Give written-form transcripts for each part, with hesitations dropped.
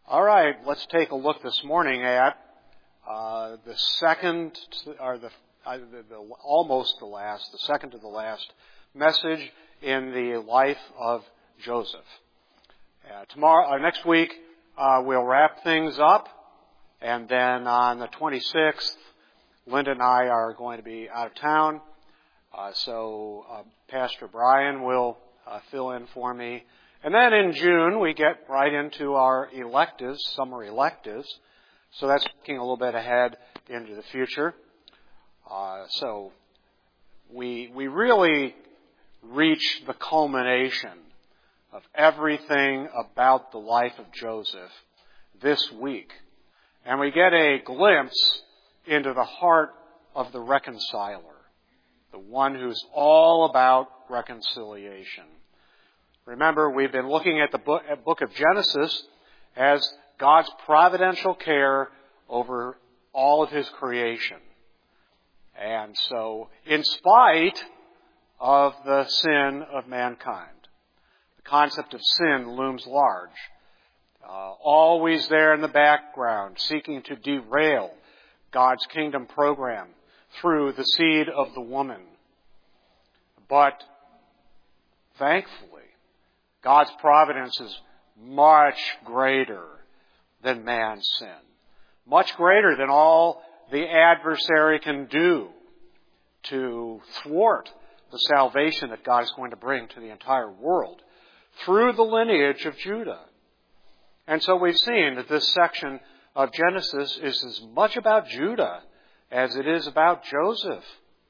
All right, let's take a look this morning at the second to the last message in the life of Joseph. Next week, we'll wrap things up, and then on the 26th, Linda and I are going to be out of town, so Pastor Brian will fill in for me. And then in June, we get right into our electives, summer electives. So that's looking a little bit ahead into the future. So we really reach the culmination of everything about the life of Joseph this week. And we get a glimpse into the heart of the reconciler, the one who's all about reconciliation. Remember, we've been looking at the book of Genesis as God's providential care over all of His creation. And so, in spite of the sin of mankind, the concept of sin looms large, always there in the background, seeking to derail God's kingdom program through the seed of the woman. But, thankfully, God's providence is much greater than man's sin. Much greater than all the adversary can do to thwart the salvation that God is going to bring to the entire world through the lineage of Judah. And so we've seen that this section of Genesis is as much about Judah as it is about Joseph.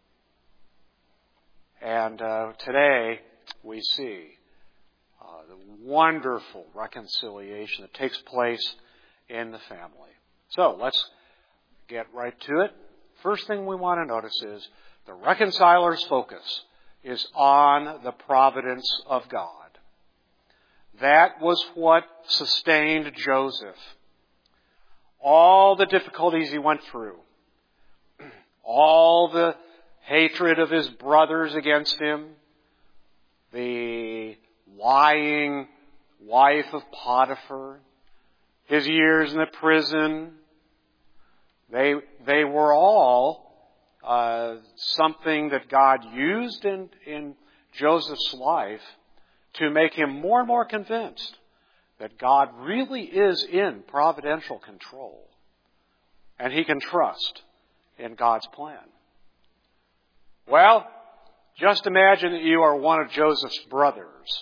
And today we see the wonderful reconciliation that takes place in the family. So let's get right to it. First thing we want to notice is the reconciler's focus is on the providence of God. That was what sustained Joseph. All the difficulties he went through, all the hatred of his brothers against him, the lying wife of Potiphar, his years in the prison, they were all something that God used in Joseph's life to make him more and more convinced that God really is in providential control, and he can trust in God's plan. Well, just imagine that you are one of Joseph's brothers,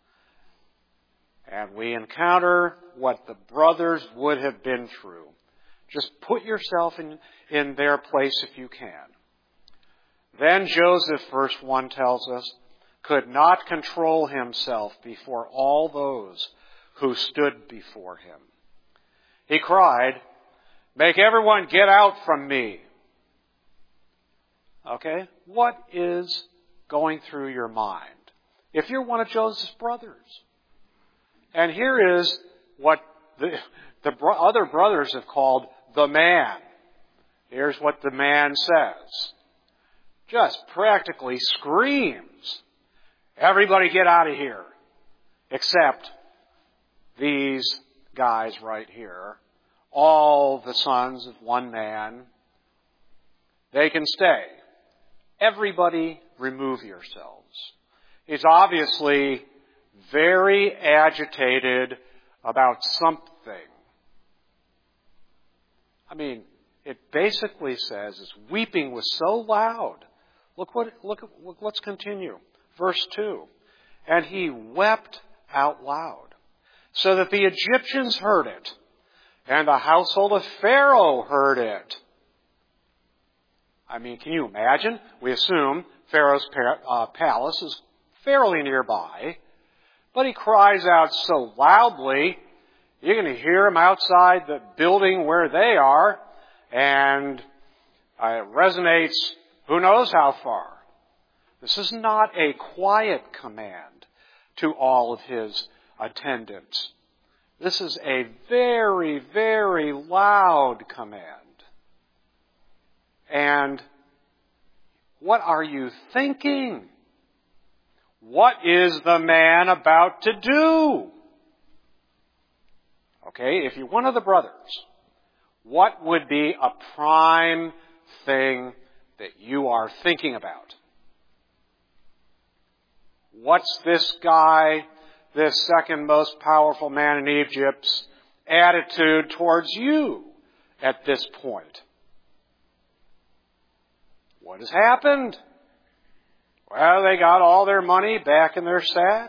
and we encounter what the brothers would have been through. Just put yourself in their place if you can. Then Joseph, verse 1 tells us, could not control himself before all those who stood before him. He cried, "Make everyone get out from me." Okay? What is going through your mind if you're one of Joseph's brothers? And here is what the other brothers have called the man. Here's what the man says. Just practically screams, "Everybody get out of here," except these guys right here, all the sons of one man. They can stay. Everybody remove yourselves. He's obviously very agitated about something. I mean, it basically says his weeping was so loud. Let's continue. Verse 2. And he wept out loud, so that the Egyptians heard it, and the household of Pharaoh heard it. I mean, can you imagine? We assume Pharaoh's palace is fairly nearby, but he cries out so loudly, you're going to hear him outside the building where they are, and it resonates who knows how far. This is not a quiet command to all of his attendants. This is a very, very loud command. And what are you thinking? What is the man about to do? Okay, if you're one of the brothers, what would be a prime thing that you are thinking about? What's this guy, this second most powerful man in Egypt's attitude towards you at this point? What has happened? Well, they got all their money back in their sacks.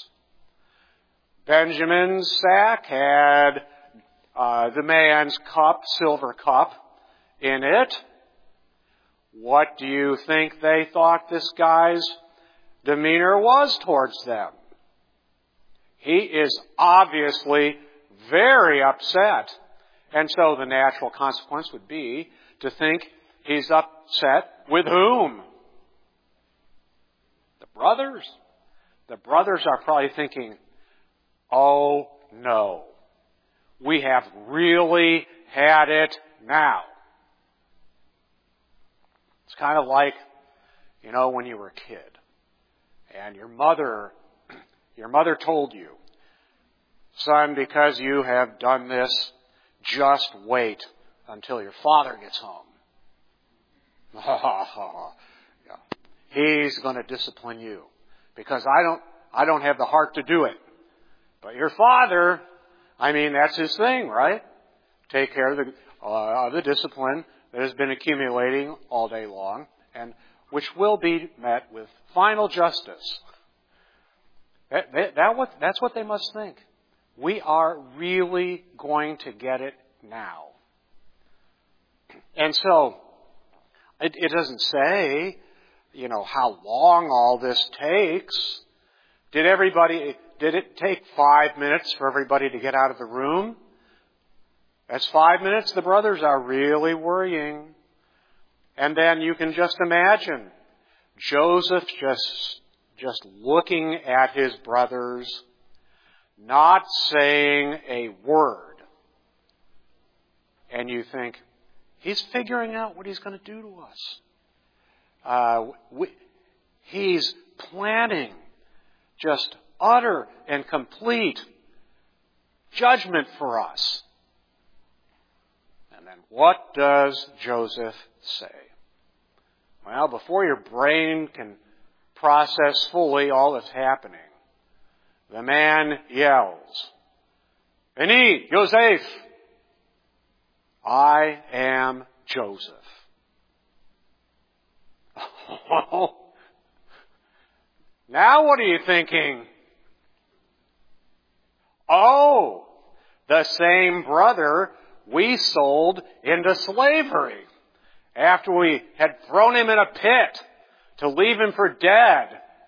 Benjamin's sack had the man's cup, silver cup, in it. What do you think they thought this guy's demeanor was towards them? He is obviously very upset. And so the natural consequence would be to think he's upset with whom? The brothers. The brothers are probably thinking, oh no, we have really had it now. It's kind of like, when you were a kid and your mother told you, son, because you have done this, just wait until your father gets home. He's going to discipline you because I don't have the heart to do it. But your father, that's his thing, right? Take care of the discipline that has been accumulating all day long, and which will be met with final justice. That's what they must think. We are really going to get it now. And so, it doesn't say, how long all this takes. Did it take 5 minutes for everybody to get out of the room? That's 5 minutes. The brothers are really worrying. And then you can just imagine Joseph just looking at his brothers, not saying a word. And you think, he's figuring out what he's going to do to us. He's planning just utter and complete judgment for us. And then what does Joseph say? Well, before your brain can process fully all that's happening, the man yells, Beni Yosef, I am Joseph. Now what are you thinking? Oh, the same brother we sold into slavery after we had thrown him in a pit to leave him for dead.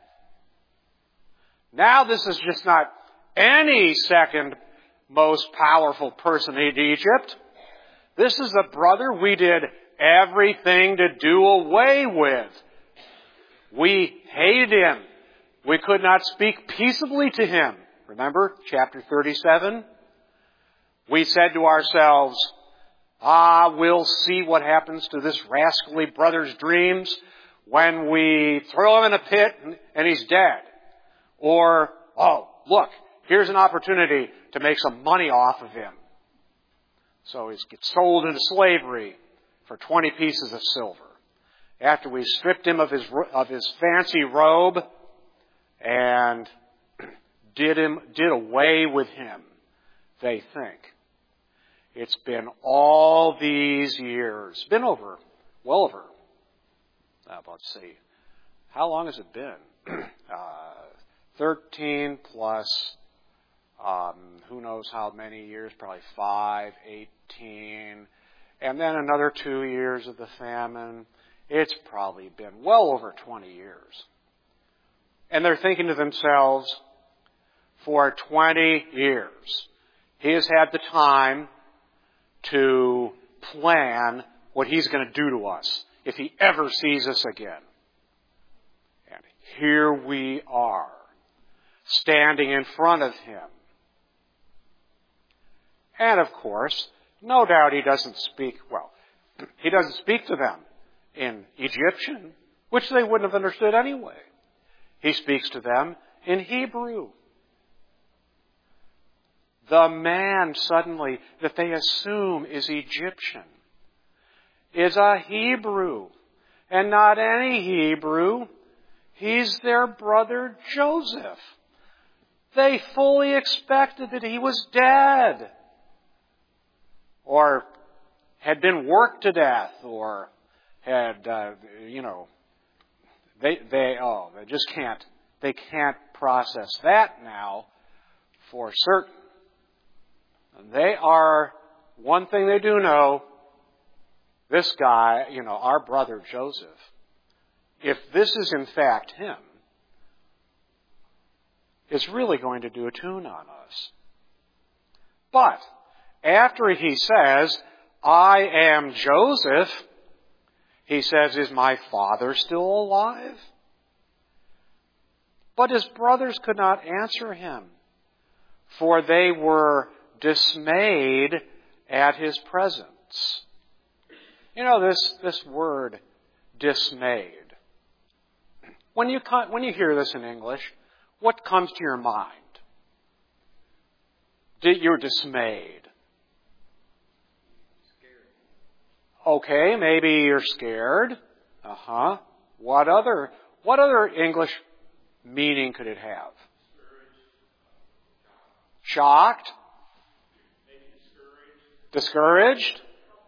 Now this is just not any second most powerful person in Egypt. This is the brother we did everything to do away with. We hated him. We could not speak peaceably to him. Remember, chapter 37? We said to ourselves, we'll see what happens to this rascally brother's dreams when we throw him in a pit and he's dead. Or, look, here's an opportunity to make some money off of him. So he gets sold into slavery for 20 pieces of silver. After we stripped him of his fancy robe and did away with him, they think. It's been all these years. Been well over. Let's see. How long has it been? 13 plus, who knows how many years, probably 5, 18, and then another 2 years of the famine. It's probably been well over 20 years. And they're thinking to themselves, for 20 years, he has had the time to plan what he's going to do to us if he ever sees us again. And here we are, standing in front of him. And of course, no doubt he doesn't speak to them in Egyptian, which they wouldn't have understood anyway. He speaks to them in Hebrew. The man suddenly that they assume is Egyptian is a Hebrew. And not any Hebrew. He's their brother Joseph. They fully expected that he was dead, or had been worked to death, or had, they just can't process that now for certain. They are, one thing they do know, this guy, our brother Joseph, if this is in fact him, is really going to do a tune on us. But after he says, I am Joseph, he says, is my father still alive? But his brothers could not answer him, for they were dismayed at his presence. This word, dismayed. When you hear this in English, what comes to your mind? You're dismayed. Okay, maybe you're scared. What other English meaning could it have? Shocked? Discouraged?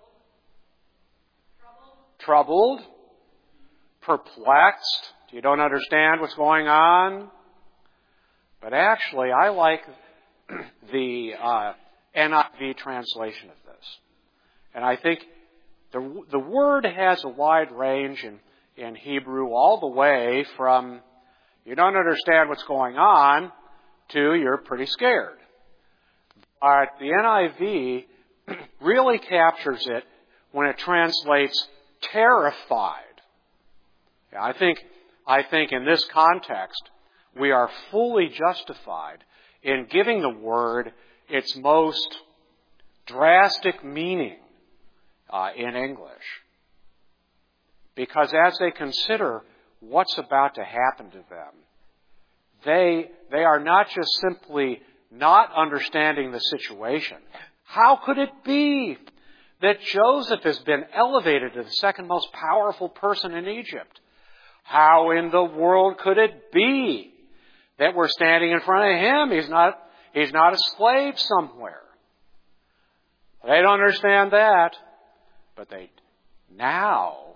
Troubled? Perplexed? You don't understand what's going on? But actually, I like the NIV translation of this. And I think the word has a wide range in Hebrew, all the way from you don't understand what's going on to you're pretty scared. But the NIV really captures it when it translates terrified. I think in this context, we are fully justified in giving the word its most drastic meaning in English. Because as they consider what's about to happen to them, they are not just simply not understanding the situation. How could it be that Joseph has been elevated to the second most powerful person in Egypt? How in the world could it be that we're standing in front of him? He's not a slave somewhere. They don't understand that. But they know,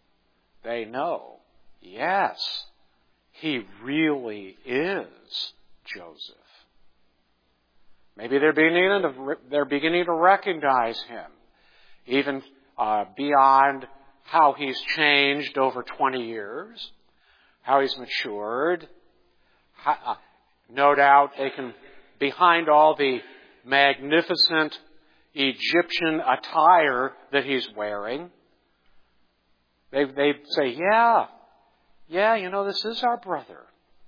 yes, he really is Joseph. Maybe they're beginning to recognize him, even beyond how he's changed over 20 years, how he's matured. No doubt they can, behind all the magnificent Egyptian attire that he's wearing, they say, yeah, this is our brother.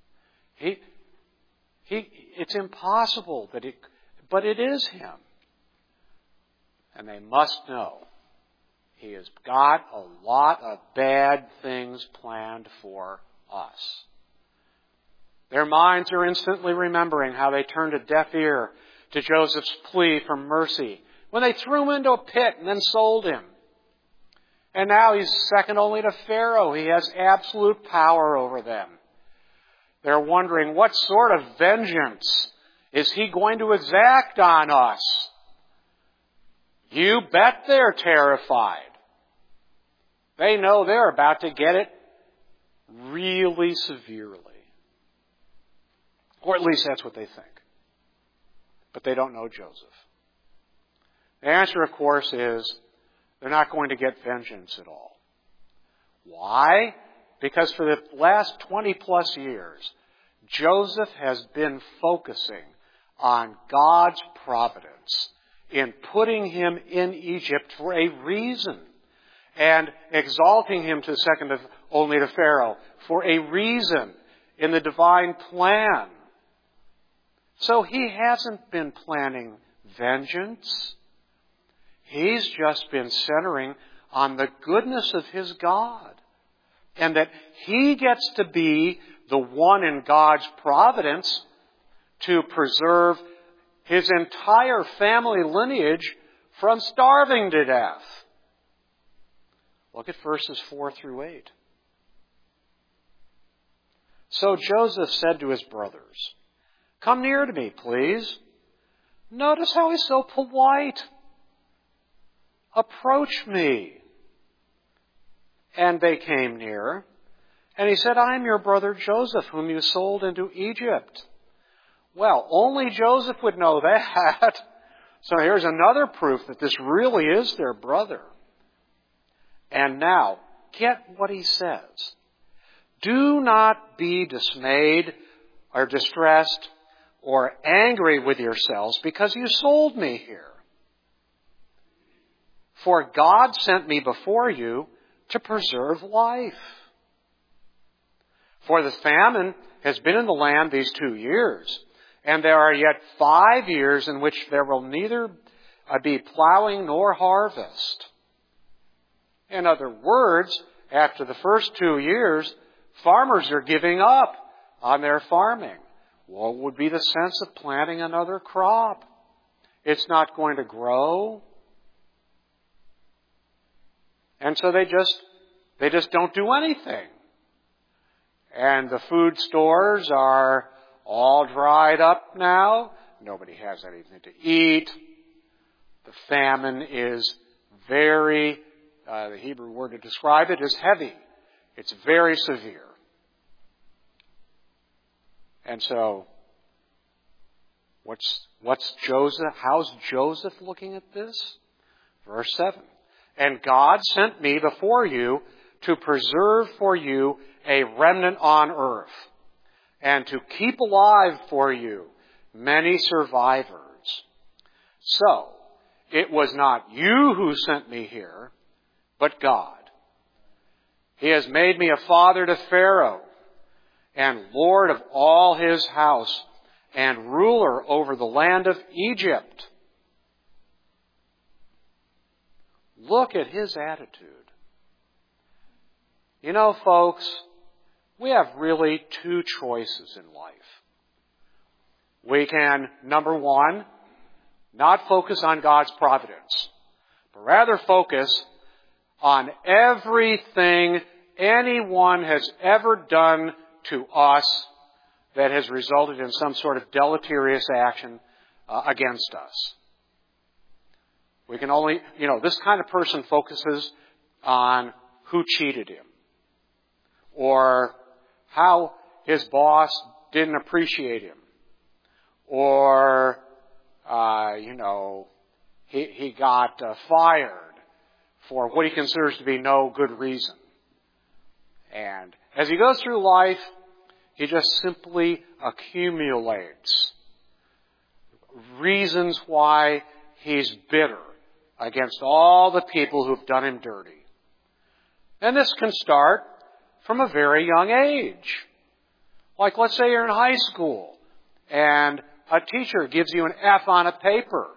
It's impossible but it is him. And they must know he has got a lot of bad things planned for us. Their minds are instantly remembering how they turned a deaf ear to Joseph's plea for mercy when they threw him into a pit and then sold him. And now he's second only to Pharaoh. He has absolute power over them. They're wondering, what sort of vengeance is he going to exact on us? You bet they're terrified. They know they're about to get it really severely. Or at least that's what they think. But they don't know Joseph. The answer, of course, is they're not going to get vengeance at all. Why? Because for the last 20 plus years, Joseph has been focusing on God's providence in putting him in Egypt for a reason, and exalting him to second only to Pharaoh for a reason in the divine plan. So he hasn't been planning vengeance. He's just been centering on the goodness of his God, and that he gets to be the one in God's providence to preserve his entire family lineage from starving to death. Look at verses 4 through 8. So Joseph said to his brothers, "Come near to me, please." Notice how he's so polite. "Approach me." And they came near. And he said, "I am your brother Joseph, whom you sold into Egypt." Well, only Joseph would know that. So here's another proof that this really is their brother. And now, get what he says. "Do not be dismayed or distressed or angry with yourselves because you sold me here. For God sent me before you to preserve life. For the famine has been in the land these 2 years, and there are yet 5 years in which there will neither be plowing nor harvest." In other words, after the first 2 years, farmers are giving up on their farming. What would be the sense of planting another crop? It's not going to grow. And so they just don't do anything. And the food stores are all dried up now. Nobody has anything to eat. The famine is very, the Hebrew word to describe it is heavy. It's very severe. And so, what's Joseph? How's Joseph looking at this? Verse 7. "And God sent me before you to preserve for you a remnant on earth, and to keep alive for you many survivors. So, it was not you who sent me here, but God. He has made me a father to Pharaoh, and Lord of all his house, and ruler over the land of Egypt." Look at his attitude. You know, folks, we have really 2 choices in life. We can, number 1, not focus on God's providence, but rather focus on everything anyone has ever done to us that has resulted in some sort of deleterious action against us. We can only, this kind of person focuses on who cheated him, or how his boss didn't appreciate him, or, he got fired for what he considers to be no good reason. And as he goes through life, he just simply accumulates reasons why he's bitter against all the people who've done him dirty. And this can start from a very young age. Like, let's say you're in high school and a teacher gives you an F on a paper.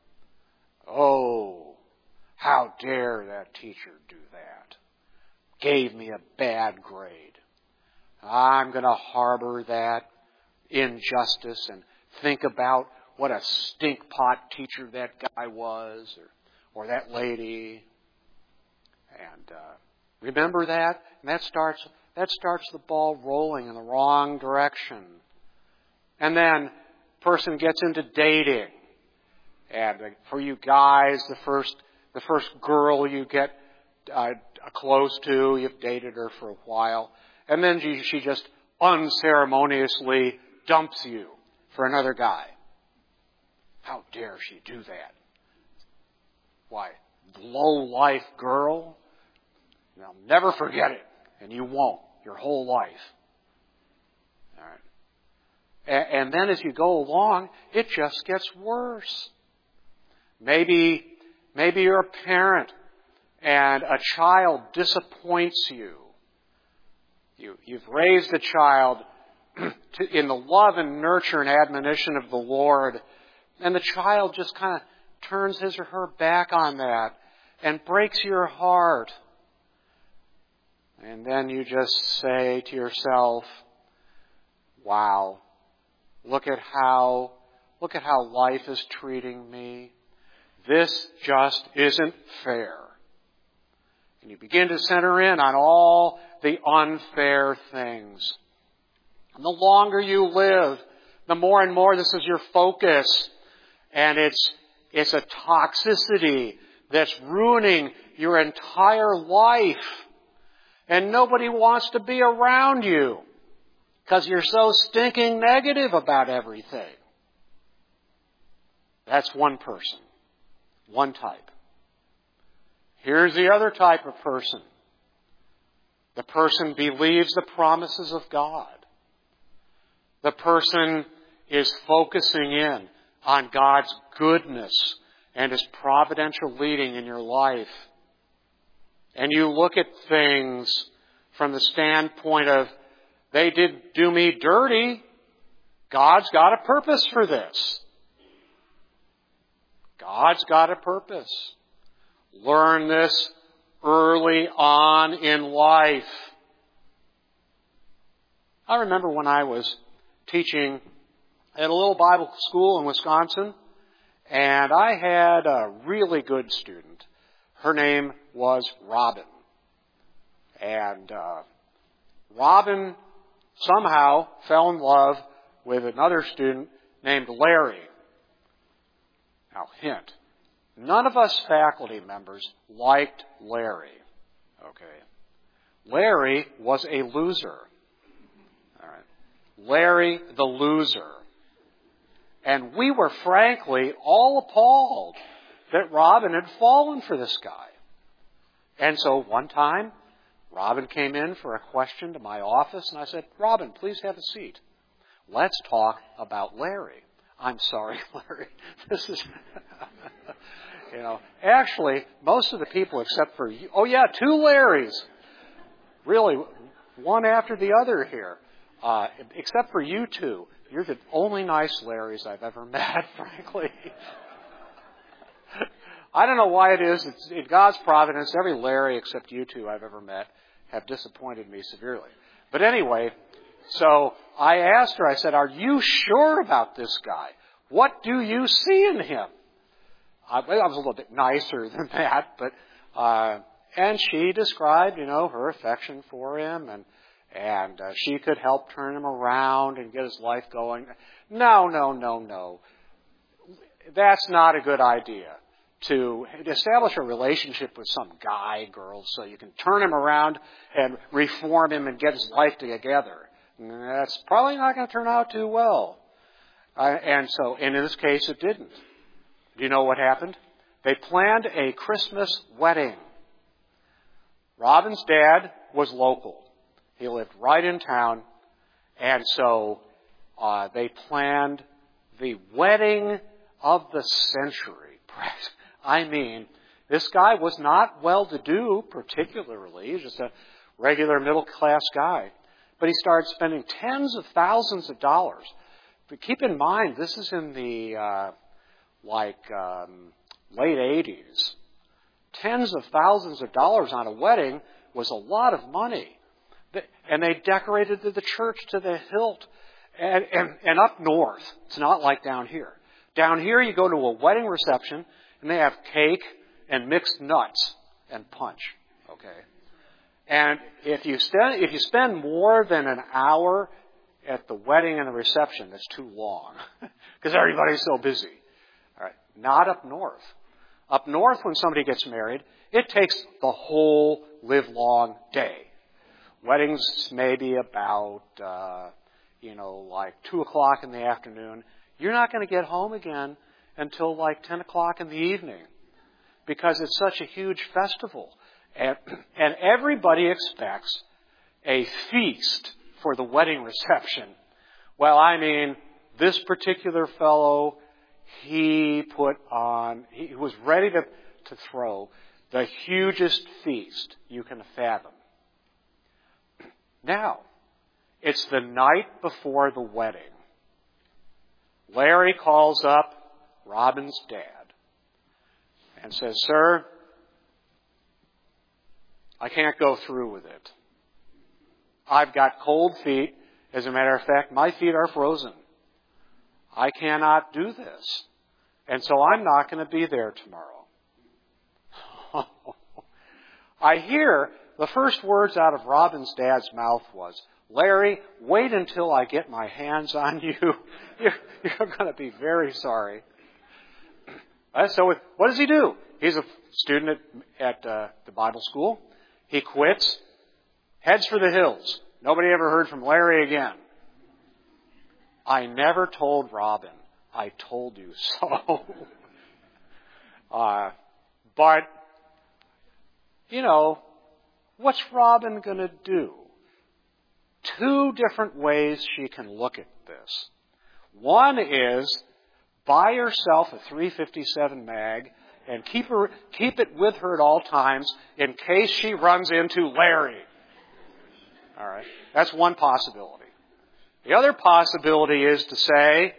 Oh, how dare that teacher do that? Gave me a bad grade. I'm going to harbor that injustice and think about what a stinkpot teacher that guy was, or that lady. And remember that? And that starts the ball rolling in the wrong direction. And then person gets into dating. And for you guys, the first girl you get close to, you've dated her for a while, and then she just unceremoniously dumps you for another guy. How dare she do that? Why, low-life girl? I'll never forget it, and you won't your whole life. All right. And then as you go along, it just gets worse. Maybe you're a parent and a child disappoints you. You've raised a child in the love and nurture and admonition of the Lord, and the child just kind of turns his or her back on that and breaks your heart. And then you just say to yourself, wow, look at how Look at how life is treating me. This just isn't fair. And you begin to center in on all the unfair things. And the longer you live, the more and more this is your focus. And it's a toxicity that's ruining your entire life. And nobody wants to be around you because you're so stinking negative about everything. That's one person, one type. Here's the other type of person. The person believes the promises of God. The person is focusing in on God's goodness and His providential leading in your life. And you look at things from the standpoint of, they did do me dirty. God's got a purpose for this. God's got a purpose. Learn this early on in life. I remember when I was teaching at a little Bible school in Wisconsin, and I had a really good student. Her name was Robin. And Robin somehow fell in love with another student named Larry. Now, hint. None of us faculty members liked Larry. Okay. Larry was a loser. All right. Larry the loser. And we were frankly all appalled that Robin had fallen for this guy. And so one time, Robin came in for a question to my office, and I said, Robin, please have a seat. Let's talk about Larry. I'm sorry, Larry. This is, actually, most of the people except for you, oh yeah, 2 Larrys. Really, one after the other here. Except for you 2. You're the only nice Larrys I've ever met, frankly. I don't know why it is. It's in God's providence, every Larry except you 2 I've ever met have disappointed me severely. But anyway, so I asked her, I said, are you sure about this guy? What do you see in him? I was a little bit nicer than that, but and she described, her affection for him, and she could help turn him around and get his life going. No. That's not a good idea. To establish a relationship with some guy, girl, so you can turn him around and reform him and get his life together. That's probably not going to turn out too well. And in this case, it didn't. Do you know what happened? They planned a Christmas wedding. Robin's dad was local. He lived right in town. And so they planned the wedding of the century. I mean, this guy was not well-to-do particularly. He was just a regular middle-class guy. But he started spending tens of thousands of dollars. But keep in mind, this is in the late 80s. Tens of thousands of dollars on a wedding was a lot of money. And they decorated the church to the hilt. And up north, it's not like down here. Down here, you go to a wedding reception, and they have cake and mixed nuts and punch. Okay. And if you spend more than an hour at the wedding and the reception, that's too long because everybody's so busy. All right. Not up north. Up north, when somebody gets married, it takes the whole livelong day. Weddings maybe about 2 o'clock in the afternoon. You're not going to get home again until 10 o'clock in the evening because it's such a huge festival. And everybody expects a feast for the wedding reception. Well, I mean, this particular fellow, he was ready to throw the hugest feast you can fathom. Now, it's the night before the wedding. Larry calls up Robin's dad and says, "Sir, I can't go through with it. I've got cold feet. As a matter of fact, my feet are frozen. I cannot do this. And so I'm not going to be there tomorrow. I hear the first words out of Robin's dad's mouth was, Larry, wait until I get my hands on you. You're going to be very sorry. So what does he do? He's a student at the Bible school. He quits, heads for the hills. Nobody ever heard from Larry again. I never told Robin. I told you so. But, what's Robin going to do? Two different ways she can look at this. One is buy herself a 357 mag and keep it with her at all times in case she runs into Larry. All right, that's one possibility. The other possibility is to say,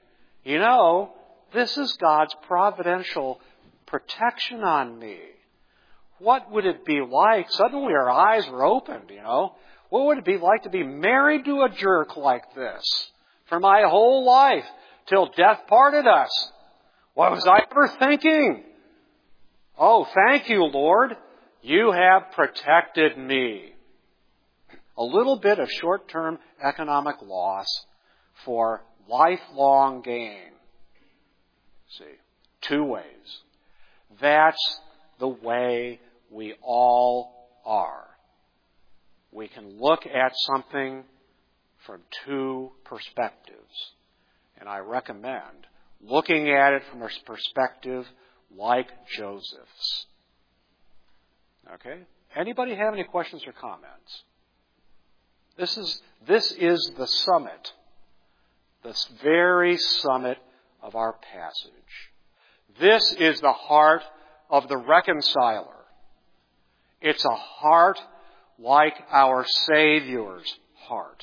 this is God's providential protection on me. What would it be like? Suddenly our eyes were opened, What would it be like to be married to a jerk like this for my whole life till death parted us? What was I ever thinking? Oh, thank you, Lord. You have protected me. A little bit of short-term economic loss for lifelong gain. See, two ways. That's the way we all are. We can look at something from two perspectives. And I recommend looking at it from a perspective like Joseph's. Okay? Anybody have any questions or comments? This is the summit, this very summit of our passage. This is the heart of the reconciler. It's a heart like our Savior's heart.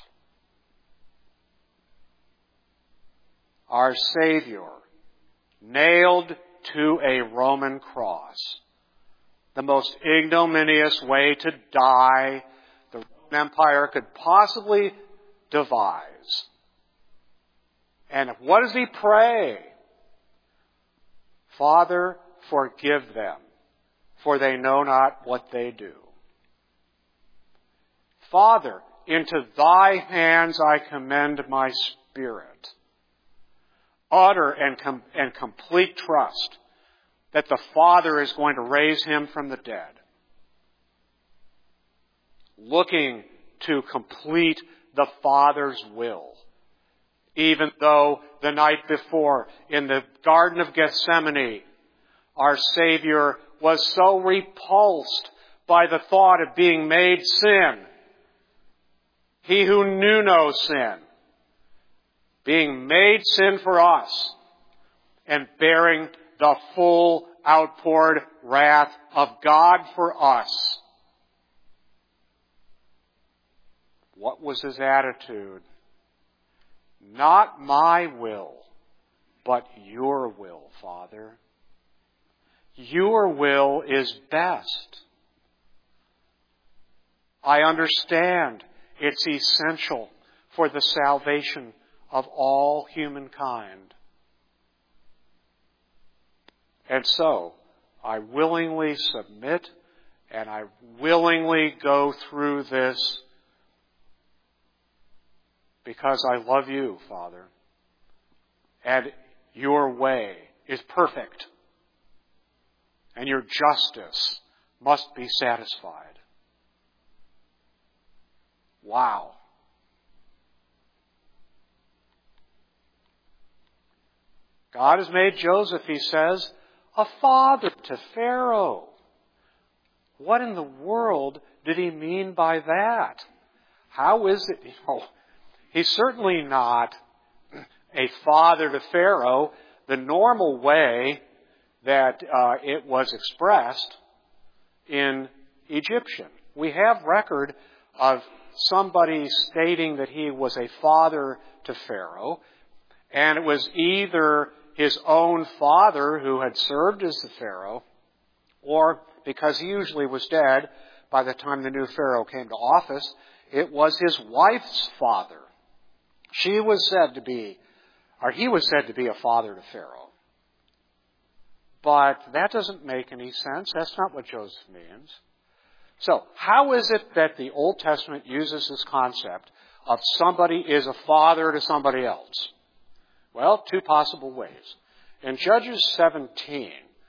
Our Savior, nailed to a Roman cross, the most ignominious way to die the Roman Empire could possibly devise. And what does he pray? Father, forgive them, for they know not what they do. Father, into thy hands I commend my spirit. Utter and complete trust that the Father is going to raise him from the dead. Looking to complete the Father's will. Even though the night before in the Garden of Gethsemane, our Savior was so repulsed by the thought of being made sin. He who knew no sin, being made sin for us and bearing the full outpoured wrath of God for us. What was his attitude? Not my will, but your will, Father. Your will is best. I understand it's essential for the salvation of all humankind. And so, I willingly submit and I willingly go through this because I love you, Father. And your way is perfect. And your justice must be satisfied. Wow. God has made Joseph, he says, a father to Pharaoh. What in the world did he mean by that? How is it? He's certainly not a father to Pharaoh the normal way that it was expressed in Egyptian. We have record of somebody stating that he was a father to Pharaoh, and it was either his own father who had served as the Pharaoh, or because he usually was dead by the time the new Pharaoh came to office, it was his wife's father. She was said to be or he was said to be a father to Pharaoh. But that doesn't make any sense. That's not what Joseph means. So, how is it that the Old Testament uses this concept of somebody is a father to somebody else? Well, two possible ways. In Judges 17,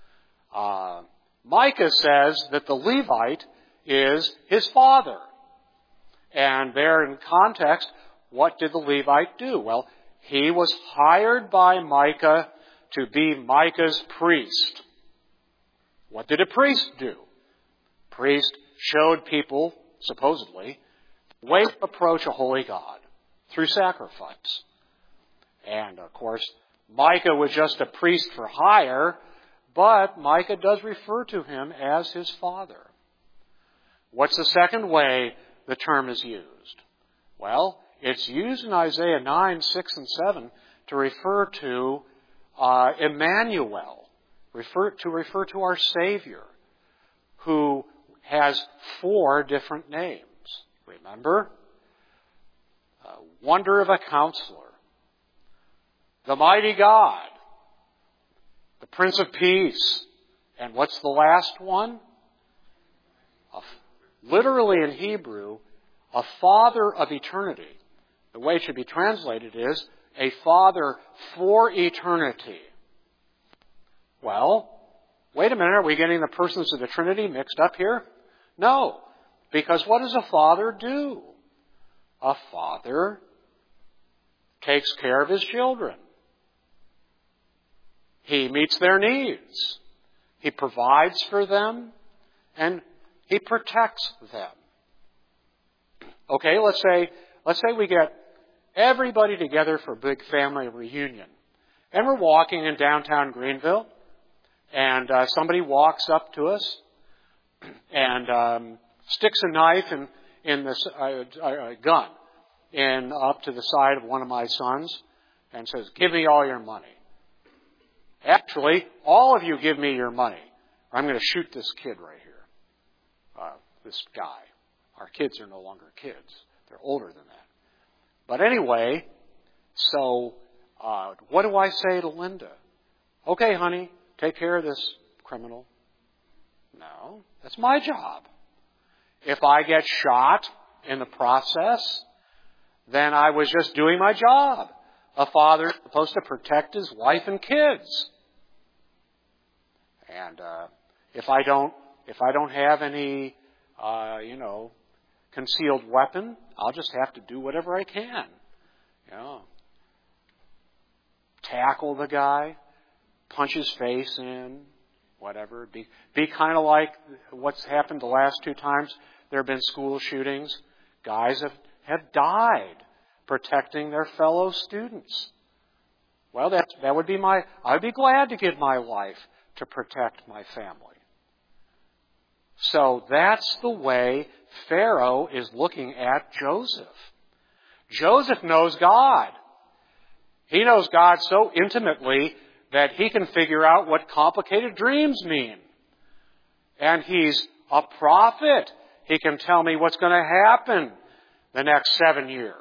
Micah says that the Levite is his father. And there in context, what did the Levite do? Well, he was hired by Micah to be Micah's priest. What did a priest do? Priest showed people, supposedly, the way to approach a holy God through sacrifice. And, of course, Micah was just a priest for hire, but Micah does refer to him as his father. What's the second way the term is used? Well, it's used in Isaiah 9, 6, and 7 to refer to Emmanuel, refer to our Savior, who has 4 different names. Remember? Wonder of a Counselor, the Mighty God, the Prince of Peace, and what's the last one? Literally in Hebrew, a Father of eternity. The way it should be translated is a Father for eternity. Well, wait a minute, are we getting the persons of the Trinity mixed up here? No, because what does a father do? A father takes care of his children. He meets their needs. He provides for them, and he protects them. Okay, let's say we get everybody together for a big family reunion. And we're walking in downtown Greenville, and somebody walks up to us and sticks a knife in this gun up to the side of one of my sons and says, "Give me all your money." Actually, all of you give me your money, or I'm going to shoot this kid right here. This guy. Our kids are no longer kids. They're older than that. But anyway, so what do I say to Linda? "Okay, honey, take care of this criminal." No, that's my job. If I get shot in the process, then I was just doing my job. A father is supposed to protect his wife and kids. And if I don't have any, concealed weapon, I'll just have to do whatever I can. Tackle the guy, punch his face in, whatever. Be kind of like what's happened the last 2 times there have been school shootings. Guys have died protecting their fellow students. Well, that would be I'd be glad to give my life to protect my family. So that's the way Pharaoh is looking at Joseph. Joseph knows God. He knows God so intimately that he can figure out what complicated dreams mean. And he's a prophet. He can tell me what's going to happen the next 7 years.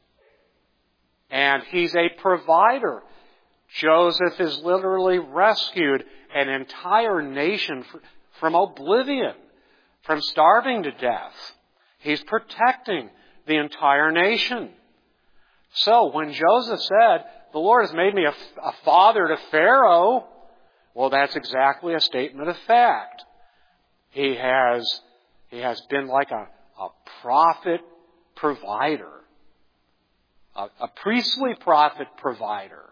And he's a provider. Joseph has literally rescued an entire nation from oblivion, from starving to death. He's protecting the entire nation. So when Joseph said, "The Lord has made me a father to Pharaoh," well, that's exactly a statement of fact. He has been like a prophet provider, a priestly prophet provider.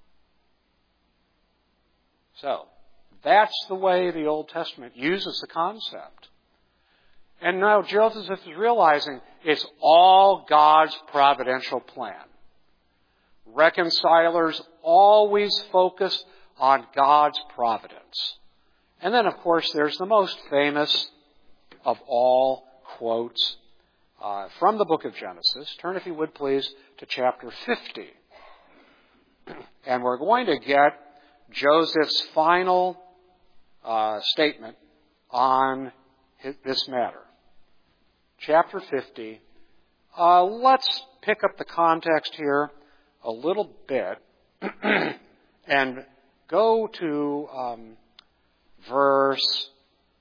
So, that's the way the Old Testament uses the concept. And now Joseph is realizing it's all God's providential plan. Reconcilers always focus on God's providence. And then, of course, there's the most famous of all quotes from the book of Genesis. Turn, if you would please, to chapter 50. And we're going to get Joseph's final statement on this matter. Chapter 50. Let's pick up the context here a little bit And go to verse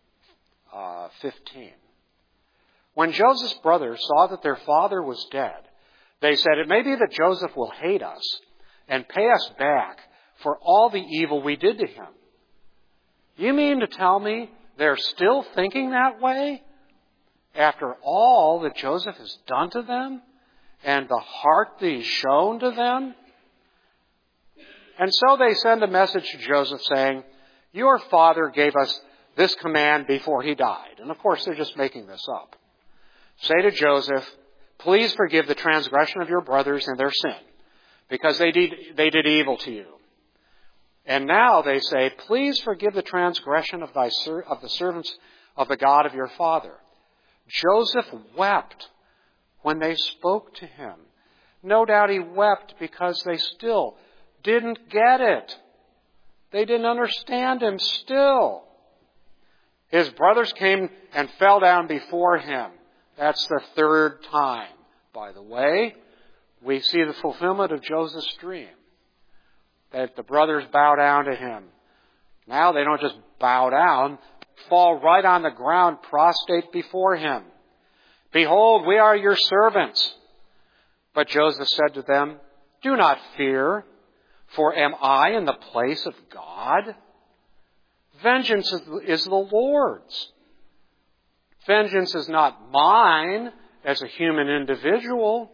15. When Joseph's brothers saw that their father was dead, they said, "It may be that Joseph will hate us and pay us back for all the evil we did to him." You mean to tell me they're still thinking that way after all that Joseph has done to them and the heart that he's shown to them? And so they send a message to Joseph saying, "Your father gave us this command before he died." And of course, they're just making this up. "Say to Joseph, please forgive the transgression of your brothers and their sin, because they did evil to you. And now," they say, "please forgive the transgression of the servants of the God of your father." Joseph wept when they spoke to him. No doubt he wept because they still didn't get it. They didn't understand him still. His brothers came and fell down before him. That's the third time. By the way, we see the fulfillment of Joseph's dream, that the brothers bow down to him. Now they don't just bow down, fall right on the ground, prostrate before him. "Behold, we are your servants." But Joseph said to them, "Do not fear, for am I in the place of God? Vengeance is the Lord's. Vengeance is not mine as a human individual.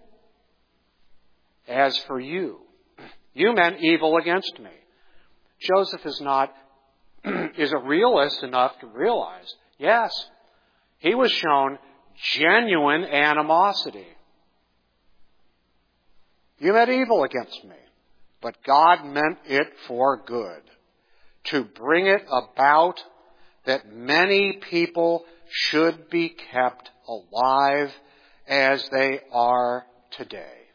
As for you, you meant evil against me." Joseph is a realist enough to realize, yes, he was shown genuine animosity. "You meant evil against me, but God meant it for good, to bring it about that many people should be kept alive as they are today.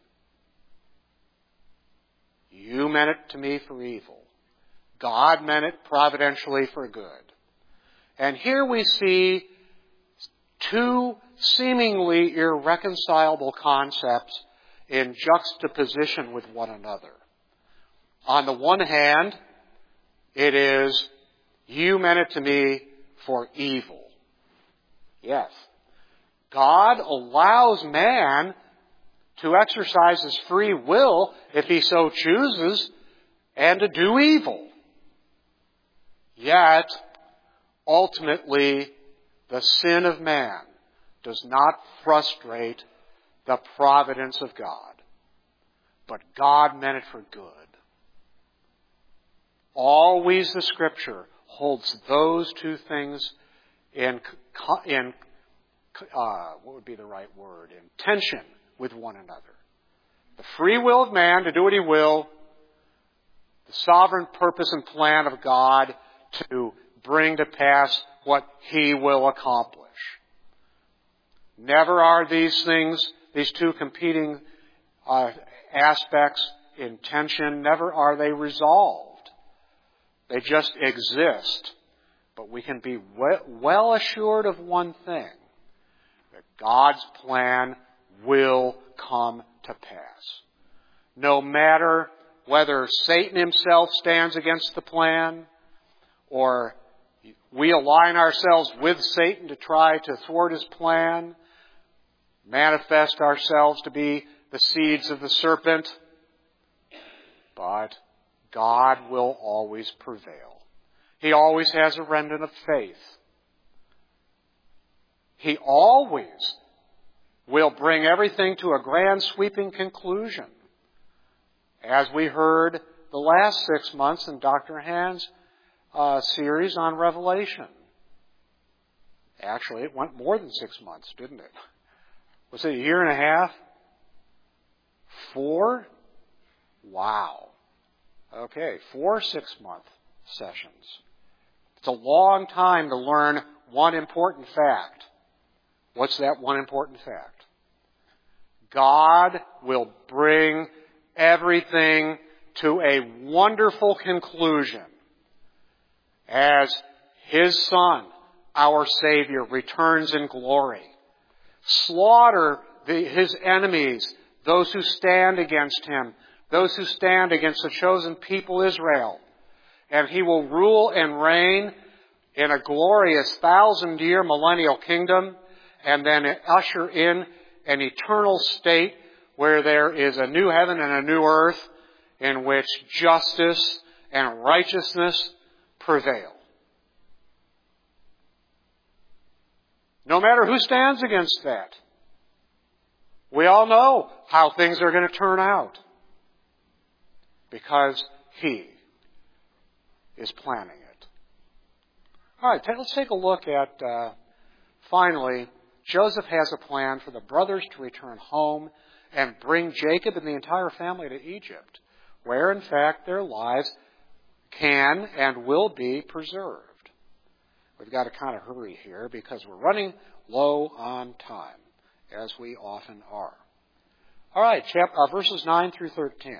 You meant it to me for evil. God meant it providentially for good." And here we see two seemingly irreconcilable concepts in juxtaposition with one another. On the one hand, it is, "You meant it to me for evil." Yes. God allows man to exercise his free will, if he so chooses, and to do evil. Yet, ultimately, the sin of man does not frustrate the providence of God. But God meant it for good. Always the Scripture holds those two things in tension with one another. The free will of man to do what he will, the sovereign purpose and plan of God to bring to pass what he will accomplish. Never are these things, these two competing aspects in tension, never are they resolved. They just exist. But we can be well assured of one thing, that God's plan will come to pass. No matter whether Satan himself stands against the plan, or we align ourselves with Satan to try to thwart his plan, manifest ourselves to be the seeds of the serpent, but God will always prevail. He always has a remnant of faith. He always will bring everything to a grand sweeping conclusion. As we heard the last 6 months in Dr. Hand's series on Revelation. Actually, it went more than 6 months, didn't it? Was it a year and a half? 4? Wow. Okay, 4 6-month sessions. It's a long time to learn one important fact. What's that one important fact? God will bring everything to a wonderful conclusion as His Son, our Savior, returns in glory. Slaughter His enemies, those who stand against Him, those who stand against the chosen people Israel. And he will rule and reign in a glorious 1,000-year millennial kingdom, and then usher in an eternal state where there is a new heaven and a new earth in which justice and righteousness prevail. No matter who stands against that, we all know how things are going to turn out because He is planning it. All right, let's take a look at, finally, Joseph has a plan for the brothers to return home and bring Jacob and the entire family to Egypt, where, in fact, their lives can and will be preserved. We've got to kind of hurry here because we're running low on time, as we often are. All right, verses 9 through 13.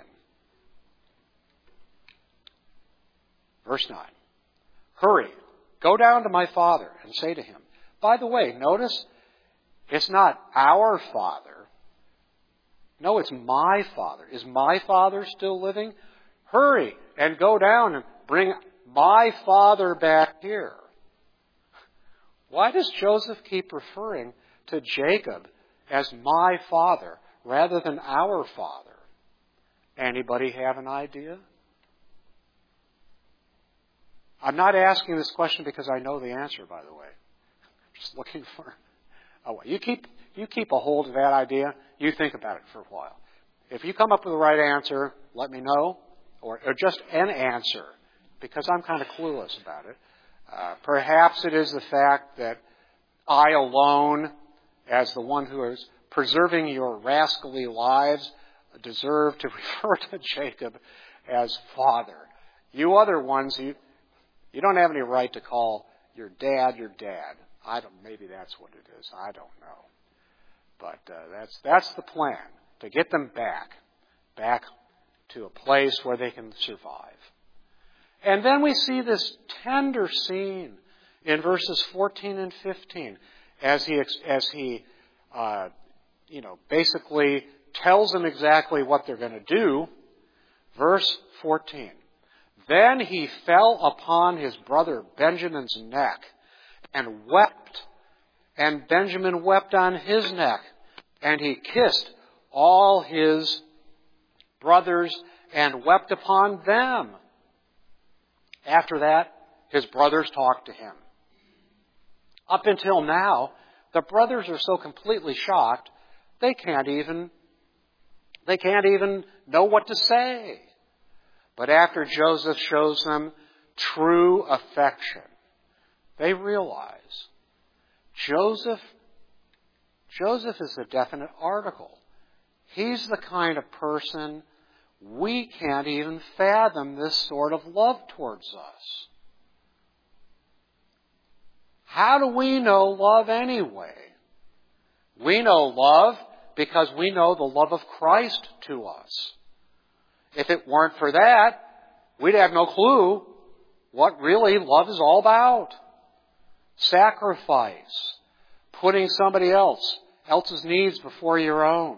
Verse 9. Hurry, go down to my father and say to him. By the way, notice it's not our father. No, it's my father. Is my father still living? Hurry and go down and bring my father back here. Why does Joseph keep referring to Jacob as my father rather than our father? Anybody have an idea? I'm not asking this question because I know the answer, by the way. I'm just looking for... Oh, you keep a hold of that idea. You think about it for a while. If you come up with the right answer, let me know, or just an answer, because I'm kind of clueless about it. Perhaps it is the fact that I alone, as the one who is preserving your rascally lives, deserve to refer to Jacob as father. You other ones, you don't have any right to call your dad your dad. Maybe that's what it is. I don't know. But that's the plan, to get them back to a place where they can survive. And then we see this tender scene in verses 14 and 15 as he basically tells them exactly what they're going to do. Verse 14. Then he fell upon his brother Benjamin's neck and wept, and Benjamin wept on his neck, and he kissed all his brothers and wept upon them. After that, his brothers talked to him. Up until now, the brothers are so completely shocked, they can't even know what to say. But after Joseph shows them true affection, they realize Joseph is a definite article. He's the kind of person we can't even fathom this sort of love towards us. How do we know love anyway? We know love because we know the love of Christ to us. If it weren't for that, we'd have no clue what really love is all about. Sacrifice, putting somebody else's needs before your own.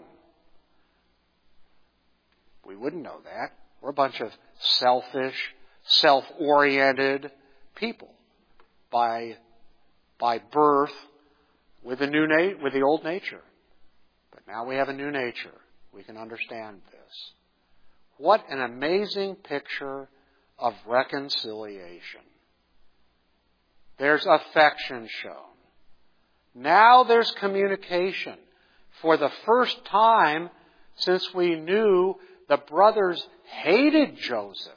We wouldn't know that. We're a bunch of selfish, self-oriented people by birth with the old nature. But now we have a new nature. We can understand this. What an amazing picture of reconciliation. There's affection shown. Now there's communication. For the first time since we knew the brothers hated Joseph,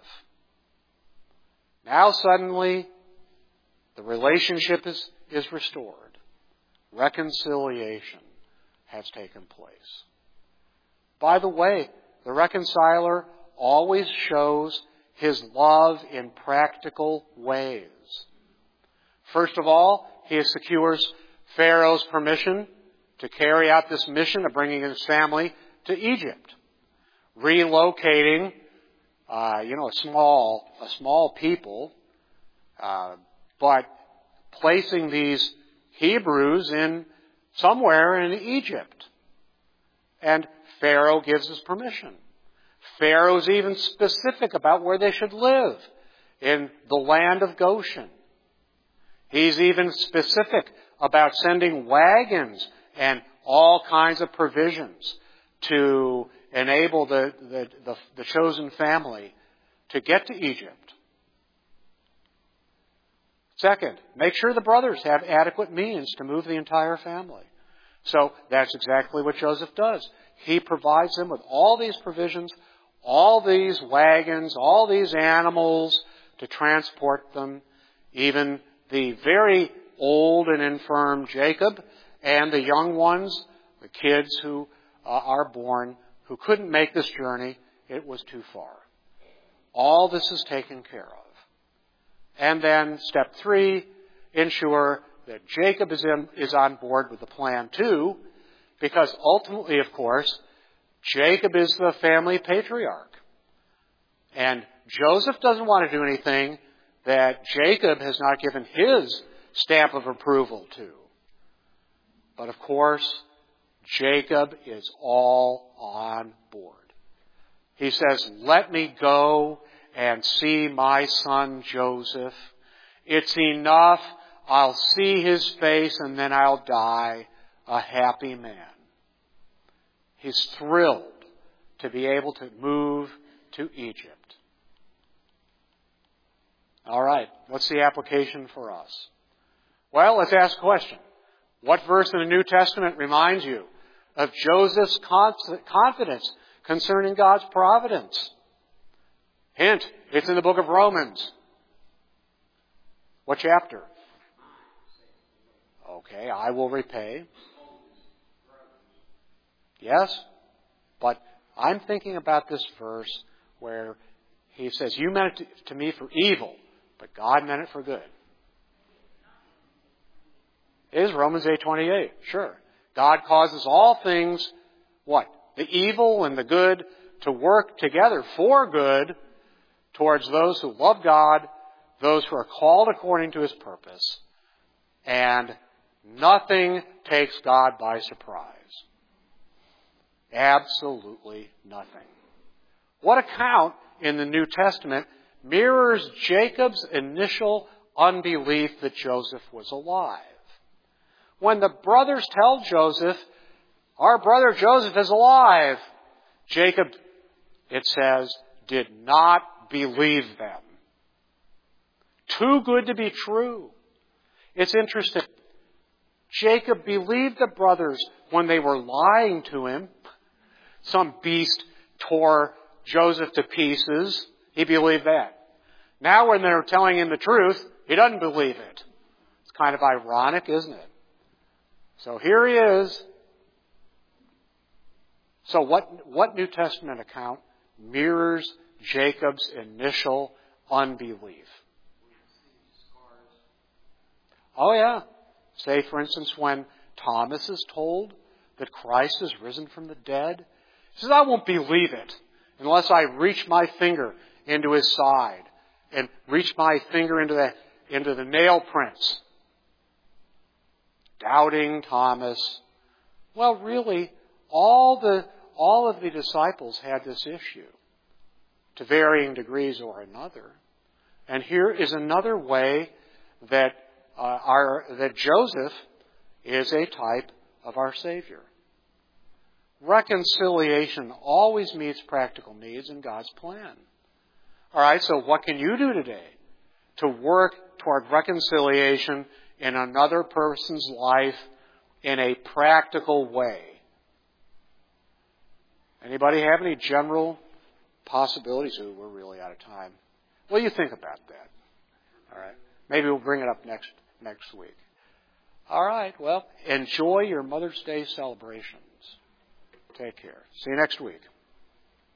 now suddenly the relationship is restored. Reconciliation has taken place. By the way, the reconciler always shows his love in practical ways. First of all, he secures Pharaoh's permission to carry out this mission of bringing his family to Egypt, relocating, a small people, but placing these Hebrews in somewhere in Egypt. And Pharaoh gives his permission. Pharaoh's even specific about where they should live in the land of Goshen. He's even specific about sending wagons and all kinds of provisions to enable the chosen family to get to Egypt. Second, make sure the brothers have adequate means to move the entire family. So that's exactly what Joseph does. He provides them with all these provisions, all these wagons, all these animals to transport them, even the very old and infirm Jacob and the young ones, the kids who are born, who couldn't make this journey. It was too far. All this is taken care of. And then step 3, ensure that Jacob is on board with the plan too, because ultimately, of course, Jacob is the family patriarch. And Joseph doesn't want to do anything that Jacob has not given his stamp of approval to. But of course, Jacob is all on board. He says, "Let me go and see my son Joseph. It's enough. I'll see his face and then I'll die a happy man." He's thrilled to be able to move to Egypt. All right, what's the application for us? Well, let's ask a question. What verse in the New Testament reminds you of Joseph's confidence concerning God's providence? Hint, it's in the book of Romans. What chapter? Okay, I will repay. Yes, but I'm thinking about this verse where he says, "You meant it to me for evil, but God meant it for good." It is Romans 8:28, sure. God causes all things, what? The evil and the good to work together for good towards those who love God, those who are called according to His purpose. And nothing takes God by surprise. Absolutely nothing. What account in the New Testament mirrors Jacob's initial unbelief that Joseph was alive? When the brothers tell Joseph, "Our brother Joseph is alive," Jacob, it says, did not believe them. Too good to be true. It's interesting. Jacob believed the brothers when they were lying to him. Some beast tore Joseph to pieces. He believed that. Now when they're telling him the truth, he doesn't believe it. It's kind of ironic, isn't it? So here he is. So what New Testament account mirrors Jacob's initial unbelief? Oh yeah. Say, for instance, when Thomas is told that Christ is risen from the dead, he says, "I won't believe it unless I reach my finger into his side and reach my finger into the nail prints." Doubting Thomas. Well, really, all of the disciples had this issue to varying degrees or another. And here is another way that Joseph is a type of our Savior. Reconciliation always meets practical needs in God's plan. All right, so what can you do today to work toward reconciliation in another person's life in a practical way? Anybody have any general possibilities? Ooh, we're really out of time. Well, you think about that. All right. Maybe we'll bring it up next week. All right. Well, enjoy your Mother's Day celebrations. Take care. See you next week.